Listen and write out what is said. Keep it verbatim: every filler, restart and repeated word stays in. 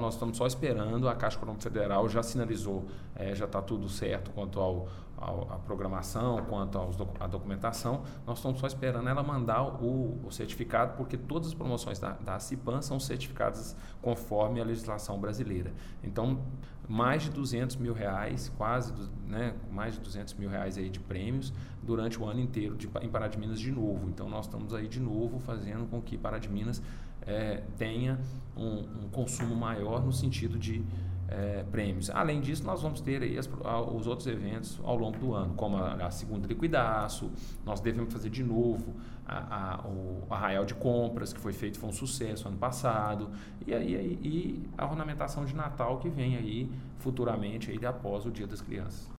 nós estamos só esperando, a Caixa Econômica Federal já sinalizou, é, já está tudo certo quanto ao, ao, à programação, quanto aos, à documentação, nós estamos só esperando ela mandar o, o certificado, porque todas as promoções da, da CIPAM são certificadas conforme a legislação brasileira. Então, mais de duzentos mil reais, quase, né, mais de duzentos mil reais aí de prêmios durante o ano inteiro de, em Pará de Minas de novo. Então, nós estamos aí de novo fazendo com que Pará de Minas é, tenha um, um consumo maior no sentido de é, prêmios. Além disso, nós vamos ter aí as, os outros eventos ao longo do ano, como a, a segunda liquidaço, nós devemos fazer de novo a, a, o Arraial de Compras, que foi feito, foi um sucesso ano passado, e, aí, e a ornamentação de Natal que vem aí futuramente aí após o Dia das Crianças.